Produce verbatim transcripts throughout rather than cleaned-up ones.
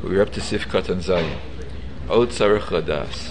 We're up to Sifkat and Zayin. Od Tzarech Ladas.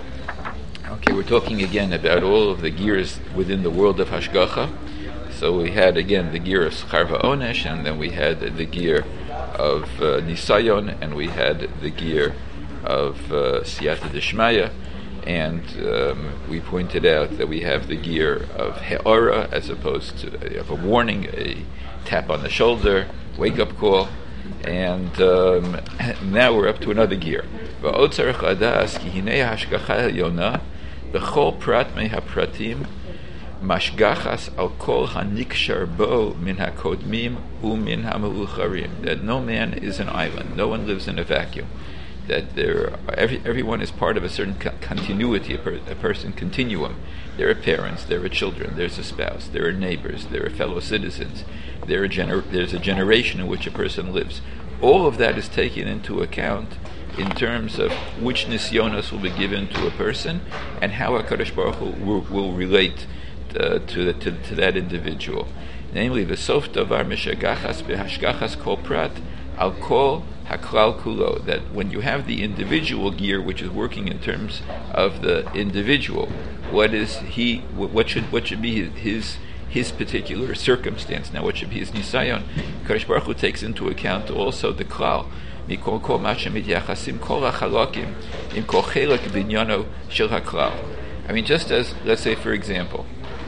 Okay, we're talking again about all of the gears within the world of Hashgacha. So we had again the gear of Schar Va'onesh, and then we had the gear of uh, Nisayon, and we had the gear of uh, Siyata Deshmaya, and um, we pointed out that we have the gear of He'ora as opposed to uh, of a warning, a tap on the shoulder, wake-up call, and um, now we're up to another gear. Va'od tzarech ladas ki hinei hashgacha elyon b'chol prat mehapratim mashgachas al kol hanikshar bo min hakodmim umin hameucharim. That no man is an island, no one lives in a vacuum. That there, are, every, everyone is part of a certain co- continuity, a, per, a person continuum. There are parents, there are children, there's a spouse, there are neighbors, there are fellow citizens, there are gener- there's a generation in which a person lives. All of that is taken into account in terms of which nisyonos will be given to a person and how HaKadosh Baruch Hu will, will relate uh, to, the, to, to that individual. Namely, the sof davar mishagachas behashgachas kol prat al kol haklal kulo, that when you have the individual gear which is working in terms of the individual, what is he? What should what should be his his particular circumstance? Now, what should be his nisayon? Kadosh Baruch Hu takes into account also the klal. Mikol kol mashem mityachasim kol hachalokim im kol chelak binyano shel haklal. I mean, just as, let's say, for example,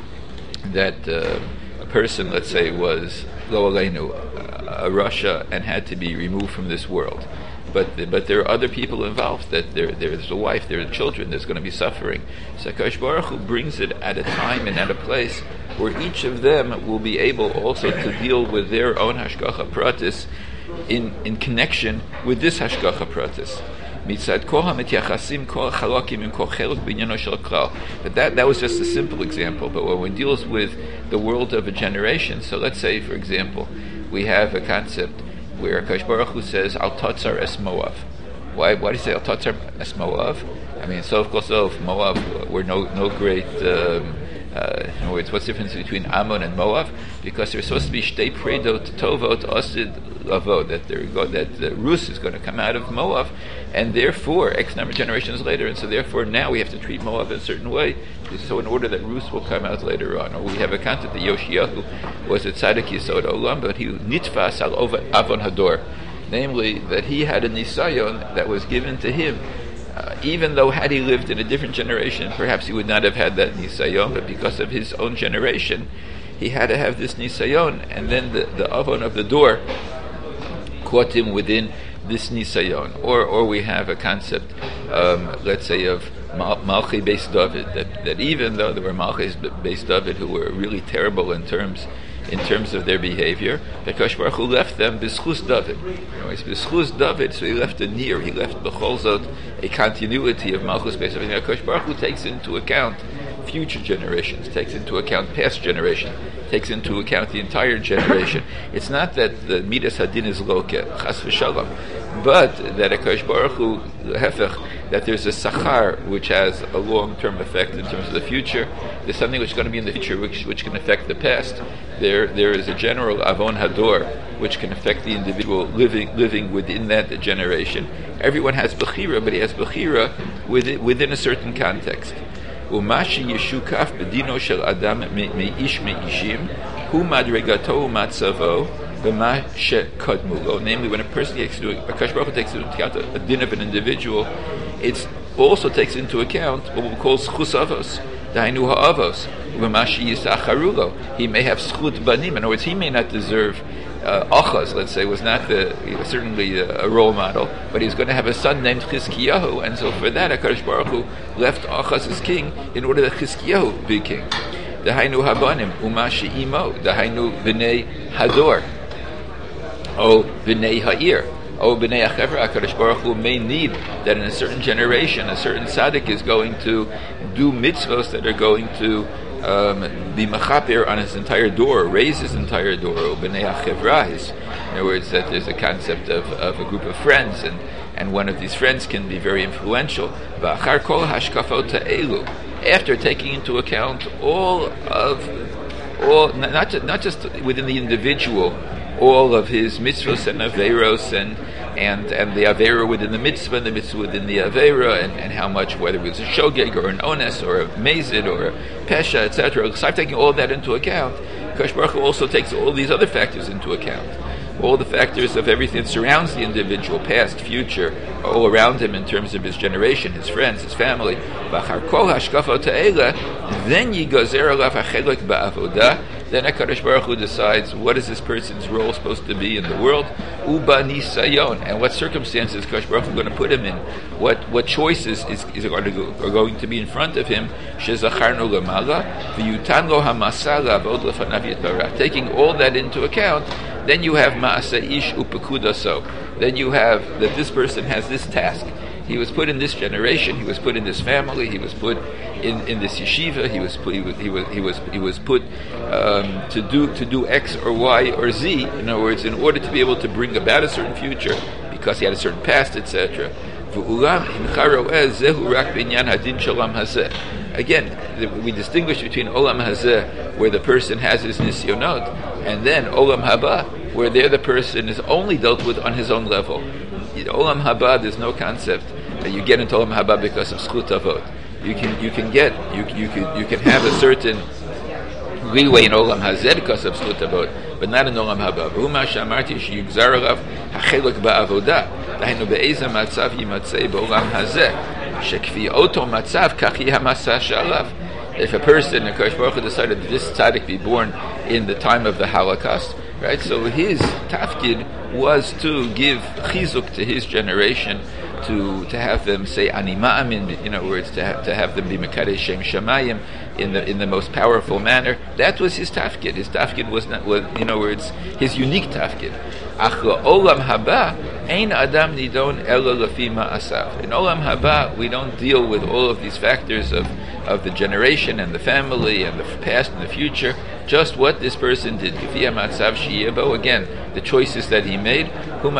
that uh, a person, let's say, was lo aleinu, a Russia, and had to be removed from this world. But the, but there are other people involved. That there there's a wife, there are children. There's going to be suffering. So HaKadosh Baruch Hu brings it at a time and at a place where each of them will be able also to deal with their own hashgacha pratis in in connection with this hashgacha pratis. Mitzad kol hamityachasim kol chalakim im kol chelak b'inyano shel klal. But that that was just a simple example. But when one deals with the world of a generation, so let's say, for example, we have a concept where HaKadosh Baruch Hu says, Al Tatzar Es Moav. Why, why do you say Al Tatzar Es Moav? I mean, so of course, of Moav, we're no no great, um, uh, in other words, what's the difference between Ammon and Moav? Because there's supposed to be Shtei Predot Tovot Osid Lavod, that there go, that the Rus is going to come out of Moav, and therefore, X number of generations later, and so therefore now we have to treat Moav in a certain way, so in order that Rus will come out later on. Or we have a concept that Yoshiyahu was a tzaddik yisod olam, but he nitfas al avon hador, namely that he had a nisayon that was given to him. Uh, even though had he lived in a different generation, perhaps he would not have had that nisayon, but because of his own generation, he had to have this nisayon, and then the, the avon of the door caught him within this nisayon. Or or we have a concept, um, let's say, of Mal- Malchi Beis David, that, that even though there were Malchis Beis David who were really terrible in terms in terms of their behavior, HaKadosh Baruch Hu left them b'schus David. Anyways, b'schus David, so he left a near, he left b'chol zot a continuity of Malchus Beis David. HaKadosh Baruch Hu takes into account future generations, takes into account past generation, takes into account the entire generation. It's not that the Midas Hadin is loke, chas v'shalom, but that HaKadosh Baruch Hu, hefech, that there's a sachar which has a long-term effect in terms of the future. There's something which is going to be in the future which which can affect the past. There there is a general avon hador which can affect the individual living living within that generation. Everyone has bechira, but he has bechira within, within a certain context. Umashi yeshukaf bedino shel adam meish meishim hu madregato matzavo. Namely, when a person takes into HaKadosh Baruch Hu takes into account a, a din of an individual, it also takes into account what we call schus avos, dainu ha'avos, u'mashi yisacharulo. He may have schut banim. In other words, he may not deserve uh, achaz. Let's say was not the certainly a, a role model, but he's going to have a son named Chizkiyahu, and so for that HaKadosh Baruch Hu left achaz as king in order that Chizkiyahu be king. Dainu habanim u'mashi imo, dainu b'nei hador. Oh, b'nei ha'ir. Oh, b'nei ha'chevra. HaKadosh Baruch Hu may need that in a certain generation, a certain tzaddik is going to do mitzvos that are going to um, be mechaper on his entire door, raise his entire door. Oh, b'nei ha'chevra. In other words, that there's a concept of, of a group of friends, and, and one of these friends can be very influential. V'achar kol hashkafot ha'elu. After taking into account all of, all not, not, just, not just within the individual, all of his mitzvahs and averos and and and the avera within the mitzvah, and the mitzvah within the avera, and, and how much, whether it was a shogeg or an ones or a mazid or a pesha, et cetera. Start taking all that into account. Kadosh Baruch Hu also takes all these other factors into account. All the factors of everything that surrounds the individual, past, future, all around him in terms of his generation, his friends, his family. Then Then HaKadosh Baruch Hu decides what is this person's role supposed to be in the world, uba nisayon, and what circumstances HaKadosh Baruch Hu is going to put him in, what what choices is, is going to go, are going to be in front of him. Shezacharnu lamala v'yutan lo hamasa la'avod lefanav yitbarach. Taking all that into account, then you have ma'asa ish upekudaso. Then you have that this person has this task. He was put in this generation. He was put in this family. He was put in, in this yeshiva. He was put, he was he was he was, he was put um, to do to do X or Y or Z. In other words, in order to be able to bring about a certain future, because he had a certain past, et cetera. Again, we distinguish between olam hazeh, where the person has his nisyonot, and then olam haba, where there the person is only dealt with on his own level. In olam haba, there's no concept that you get into olam haba because of zchut avot. You can you can get you you can you can have a certain leeway in olam hazeh because of zchut avot, but not in olam haba. V'huma shamarti sheyigzar alav hachelok ba'avoda. Dahinu be'ezah matzav yimatzei ba'olam hazeh shekvi oto matzav kachi hamasa shalav. If a person, HaKadosh Baruch Hu decided that this tzaddik be born in the time of the Holocaust, right? So his tafkid was to give chizuk to his generation, to to have them say ani ma'amin, in other words, to have, to have them be mekadesh shem shamayim in the in the most powerful manner. That was his tafkid. His tafkid was not, was, in other words, his unique tafkid. Ach olam haba ein adam nidon ela lefi ma'asav. In olam haba, we don't deal with all of these factors of of the generation and the family and the past and the future, just what this person did. Again, the choices that he made. Then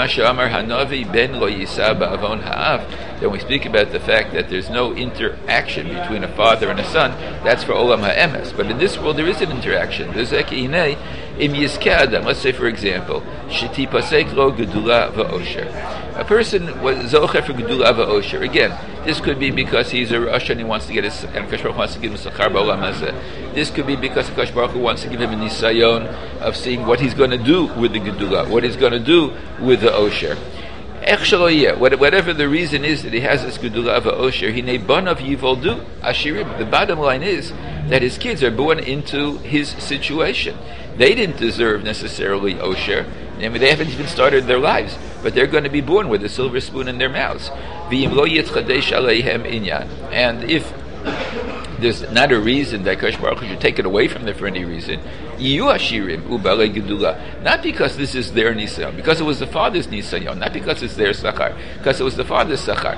we speak about the fact that there's no interaction between a father and a son, that's for Olam HaEmes. But in this world there is an interaction. Let's say, for example, a person was zocher for gedula v'osher. Again, this could be because he's a Rosh and he wants to get his, and Kadosh Baruch Hu wants to give him sachar ba'olam hazeh. This could be because Kadosh Baruch Hu wants to give him a nisayon of seeing what he's going to do with the gedula, what he's going to do with the osher. Whatever the reason is that he has this gedula v'osher, he nebanav yivoldu ashirim. The bottom line is that his kids are born into his situation. They didn't deserve necessarily osher. I mean, they haven't even started their lives, but they're going to be born with a silver spoon in their mouths. And if there's not a reason that Kadosh Baruch Hu should take it away from them for any reason, not because this is their nisayon, because it was the father's nisayon, not because it's their sachar, because it was the father's sachar.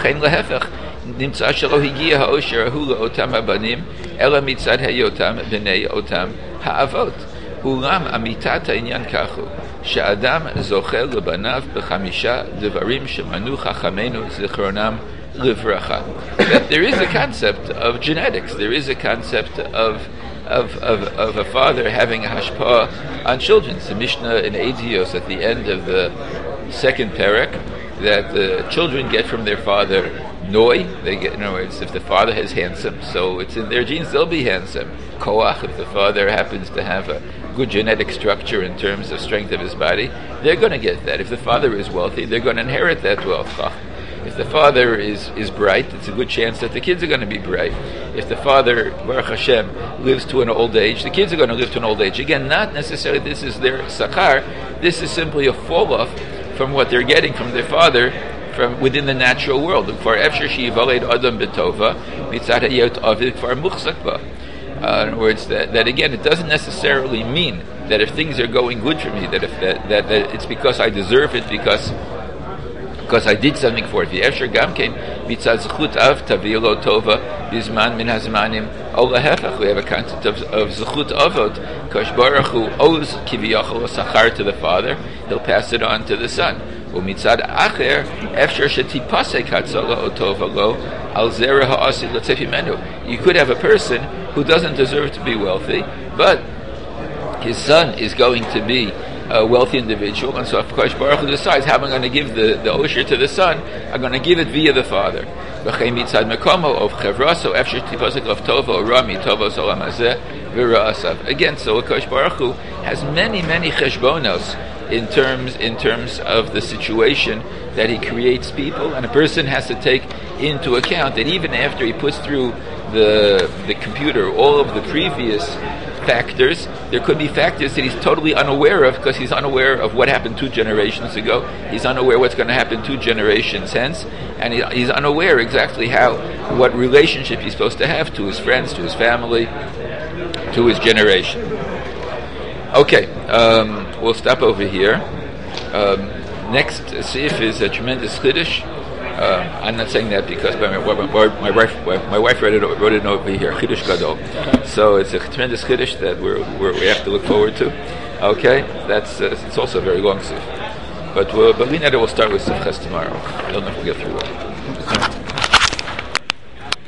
אולם אמיתת העניין כך הוא שאדם זוכה לבניו בחמישה דברים שמנו חכמינו זיכרונם לברכה. That there is a concept of genetics, there is a concept of of, of, of a father having a hashpah on children. The Mishnah in Eidios at the end of the second parak, that the children get from their father noi, they get, in other words, if the father is handsome, so it's in their genes, they'll be handsome. Koach, if the father happens to have a good genetic structure in terms of strength of his body, they're going to get that. If the father is wealthy, they're going to inherit that wealth. If the father is, is bright, it's a good chance that the kids are going to be bright. If the father, Baruch Hashem, lives to an old age, the kids are going to live to an old age. Again, not necessarily this is their sakar, this is simply a fall-off from what they're getting from their father from within the natural world. For Efshar Shivaled Adam Betova, Mitzad Hayot Avid for Muchzakba. Uh, in other words, that, that again, it doesn't necessarily mean that if things are going good for me, that if that, that, that it's because I deserve it, because because I did something for it. The Efshar Gamkein Mitzad Zechut Av Tavilo Tova Bizman Min Hazmanim Olahefach. We have a concept of, of Zechut Avot. Kadosh Baruch Hu owes Kiviyachol Sachar to the father. He'll pass it on to the son. Umitzad Acher Efshar Shetipasek Hatzalah Otova Lo Al Zera Ha'asid Latzefimenu. You could have a person who doesn't deserve to be wealthy, but his son is going to be a wealthy individual, and so if Kosh Baruch Hu decides how am I going to give the, the Osher to the son, I'm going to give it via the father. Again, so Kosh Baruch Hu has many, many cheshbonos in terms in terms of the situation that he creates people, and a person has to take into account that even after he puts through the the computer all of the previous factors, there could be factors that he's totally unaware of because he's unaware of what happened two generations ago. He's unaware what's going to happen two generations hence, and he, he's unaware exactly how, what relationship he's supposed to have to his friends, to his family, to his generation. Okay, um, we'll stop over here. Um, next sif is a tremendous chiddush. Uh, I'm not saying that because my, my, my wife my wife wrote it, wrote it over here, Chiddush Gadol. So it's a tremendous Chiddush that we're, we're, we have to look forward to. Okay, that's uh, it's also a very long sif. But we'll, but we know that we'll start with Sif Ches tomorrow. I don't know if we'll get through it.